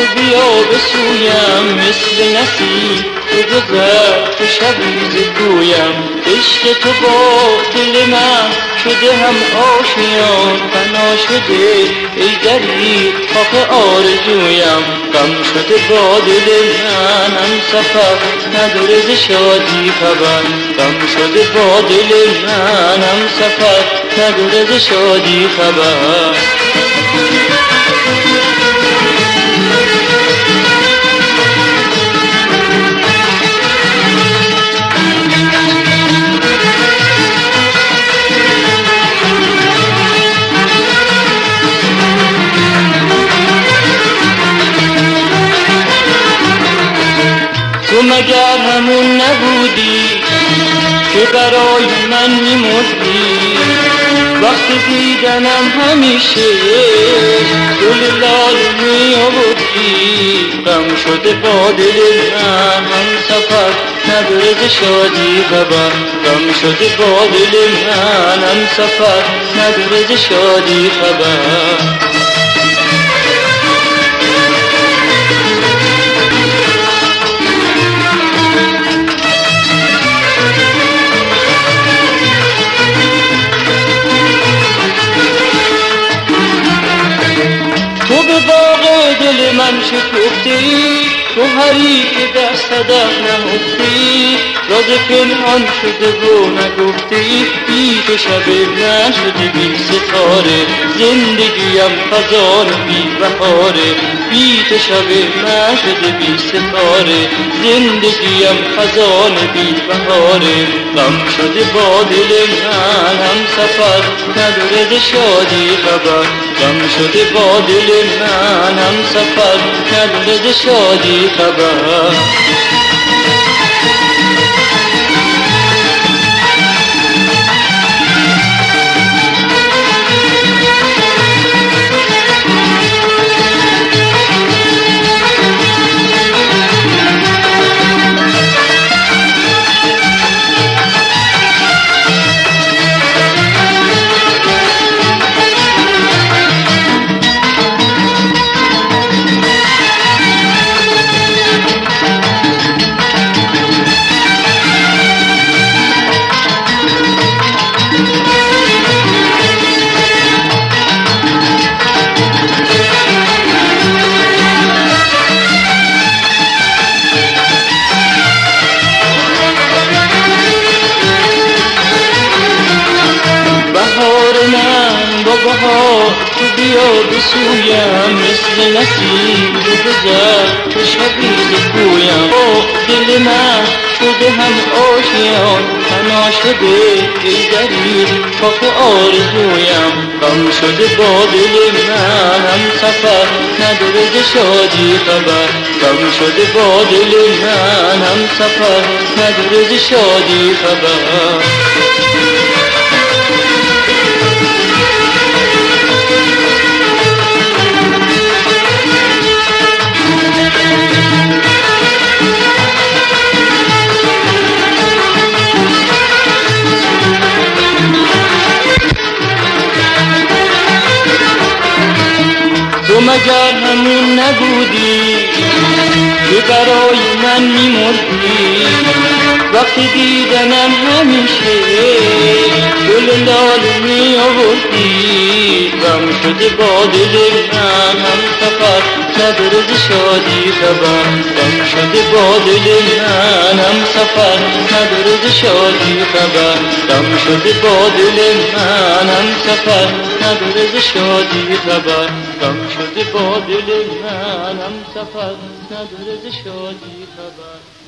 بیا بسویم مثل نسیم تو گذر تو شبیز گویم عشق تو با دل من شده هم آشیان فنا شده ای دری خاک آرزویم غم شده با دل من هم سفر نداره ز شادی خبر غم شده با دل من هم سفر نداره ز شادی خبر تو مگر همون نبودی که برای من می‌مردی وقتی دیدنم همیشه گل لال می‌آوردی غم شده با دل من هم سفر نداره ز شادی خبر غم شده با دل من هم سفر نداره ز شادی خبر تو به باغ دل من شکفتی تو هری که در صدف نهفتی راز پنهان شده و نگفتی بی تو شب من شده بی ستاره زندگیم خزان بی بهاره بی تو شب من شده بی ستاره زندگیم خزان بی بهاره غم شده با دل من هم سفر نداره ز شادی خبر غم شده با دل من هم سفر نداره ز شادی خبر بهار تو بیا بسویم مثل نسیم تو گذر تو شبیز گویم با دل من شده هم آشیان فنا شده ای دری خاک آرزویم غم شده با دل من هم سفر نداره ز شادی خبر غم شده با دل من هم سفر نداره ز شادی خبر تو مگر همون نبودی که برای من می‌مردی وقتی دیدنم همیشه گل لال می‌آوردی غم شده با دل من هم سفر نداره ز شادی خبر غم شده با دل من هم سفر نداره ز شادی خبر غم شده با دل من هم سفر نداره ز شادی خبر غم شده با دل من هم سفر نداره ز شادی خبر